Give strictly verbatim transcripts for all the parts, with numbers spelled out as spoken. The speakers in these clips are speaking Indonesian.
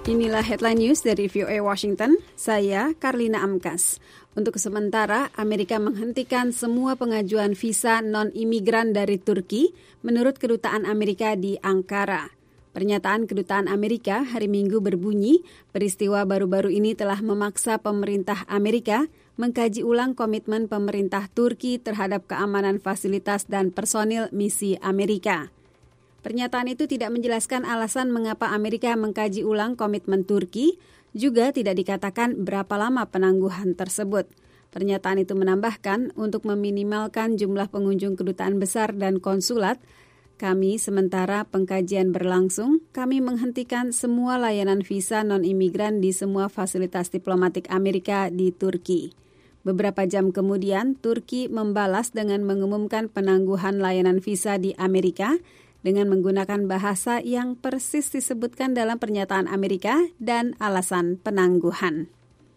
Inilah headline news dari V O A Washington. Saya Karlina Amkas. Untuk sementara, Amerika menghentikan semua pengajuan visa non-imigran dari Turki menurut Kedutaan Amerika di Ankara. Pernyataan Kedutaan Amerika hari Minggu berbunyi, peristiwa baru-baru ini telah memaksa pemerintah Amerika mengkaji ulang komitmen pemerintah Turki terhadap keamanan fasilitas dan personil misi Amerika. Pernyataan itu tidak menjelaskan alasan mengapa Amerika mengkaji ulang komitmen Turki, juga tidak dikatakan berapa lama penangguhan tersebut. Pernyataan itu menambahkan untuk meminimalkan jumlah pengunjung kedutaan besar dan konsulat, kami sementara pengkajian berlangsung, kami menghentikan semua layanan visa non-imigran di semua fasilitas diplomatik Amerika di Turki. Beberapa jam kemudian, Turki membalas dengan mengumumkan penangguhan layanan visa di Amerika dengan menggunakan bahasa yang persis disebutkan dalam pernyataan Amerika dan alasan penangguhan.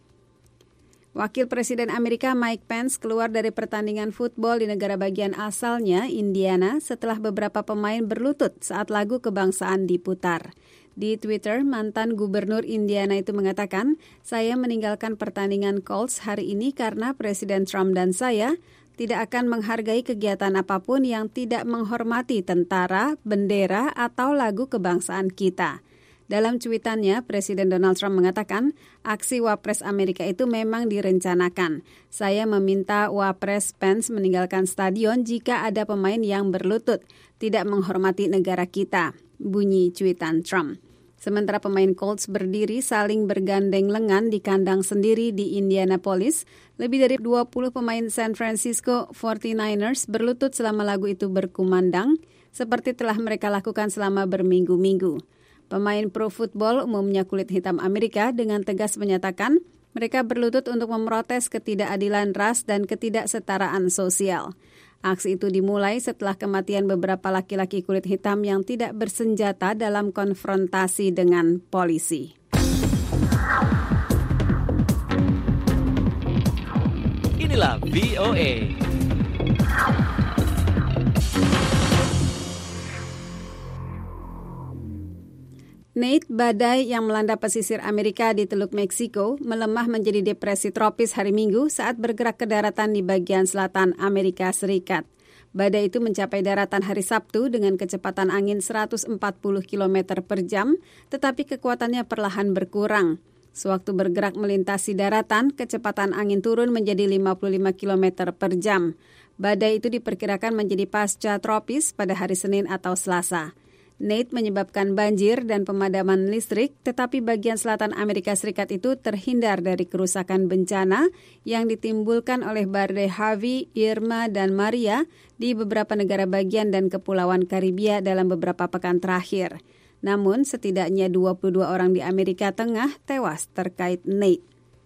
Wakil Presiden Amerika Mike Pence keluar dari pertandingan football di negara bagian asalnya, Indiana, setelah beberapa pemain berlutut saat lagu kebangsaan diputar. Di Twitter, mantan gubernur Indiana itu mengatakan, saya meninggalkan pertandingan Colts hari ini karena Presiden Trump dan saya tidak akan menghargai kegiatan apapun yang tidak menghormati tentara, bendera, atau lagu kebangsaan kita. Dalam cuitannya, Presiden Donald Trump mengatakan, aksi Wapres Amerika itu memang direncanakan. Saya meminta Wapres Pence meninggalkan stadion jika ada pemain yang berlutut, tidak menghormati negara kita, bunyi cuitan Trump. Sementara pemain Colts berdiri saling bergandeng lengan di kandang sendiri di Indianapolis, lebih dari dua puluh pemain San Francisco forty-niners berlutut selama lagu itu berkumandang, seperti telah mereka lakukan selama berminggu-minggu. Pemain pro football umumnya kulit hitam Amerika dengan tegas menyatakan mereka berlutut untuk memprotes ketidakadilan ras dan ketidaksetaraan sosial. Aksi itu dimulai setelah kematian beberapa laki-laki kulit hitam yang tidak bersenjata dalam konfrontasi dengan polisi. Inilah V O A. Nate, badai yang melanda pesisir Amerika di Teluk Meksiko, melemah menjadi depresi tropis hari Minggu saat bergerak ke daratan di bagian selatan Amerika Serikat. Badai itu mencapai daratan hari Sabtu dengan kecepatan angin seratus empat puluh kilometer per jam, tetapi kekuatannya perlahan berkurang. Sewaktu bergerak melintasi daratan, kecepatan angin turun menjadi lima puluh lima kilometer per jam. Badai itu diperkirakan menjadi pasca tropis pada hari Senin atau Selasa. Nate menyebabkan banjir dan pemadaman listrik, tetapi bagian selatan Amerika Serikat itu terhindar dari kerusakan bencana yang ditimbulkan oleh badai Harvey, Irma, dan Maria di beberapa negara bagian dan kepulauan Karibia dalam beberapa pekan terakhir. Namun, setidaknya dua puluh dua orang di Amerika Tengah tewas terkait Nate.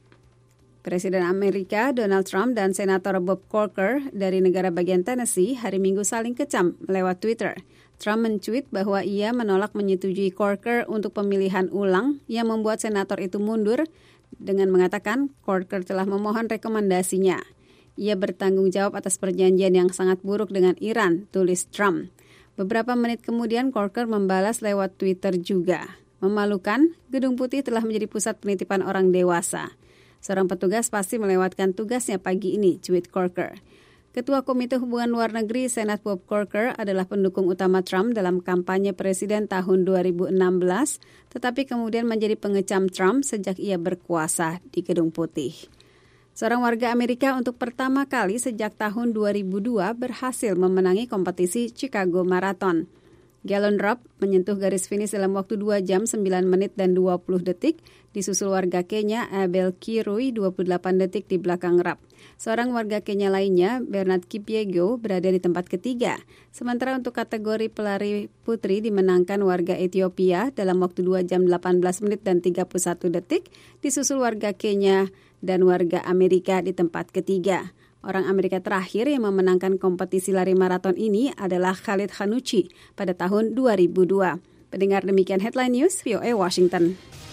Presiden Amerika Donald Trump dan Senator Bob Corker dari negara bagian Tennessee hari Minggu saling kecam lewat Twitter. Trump mencuit bahwa ia menolak menyetujui Corker untuk pemilihan ulang yang membuat senator itu mundur dengan mengatakan Corker telah memohon rekomendasinya. Ia bertanggung jawab atas perjanjian yang sangat buruk dengan Iran, tulis Trump. Beberapa menit kemudian Corker membalas lewat Twitter juga. Memalukan, Gedung Putih telah menjadi pusat penitipan orang dewasa. Seorang petugas pasti melewatkan tugasnya pagi ini, tweet Corker. Ketua Komite Hubungan Luar Negeri Senat Bob Corker adalah pendukung utama Trump dalam kampanye presiden tahun dua ribu enam belas, tetapi kemudian menjadi pengecam Trump sejak ia berkuasa di Gedung Putih. Seorang warga Amerika untuk pertama kali sejak tahun dua ribu dua berhasil memenangi kompetisi Chicago Marathon. Gallon Robb menyentuh garis finish dalam waktu dua jam sembilan menit dan dua puluh detik, disusul warga Kenya Abel Kirui dua puluh delapan detik di belakang Robb. Seorang warga Kenya lainnya, Bernard Kipyego, berada di tempat ketiga. Sementara untuk kategori pelari putri dimenangkan warga Ethiopia dalam waktu dua jam delapan belas menit dan tiga puluh satu detik, disusul warga Kenya dan warga Amerika di tempat ketiga. Orang Amerika terakhir yang memenangkan kompetisi lari maraton ini adalah Khalid Khanuchi pada tahun dua ribu dua. Pendengar, demikian Headline News V O A Washington.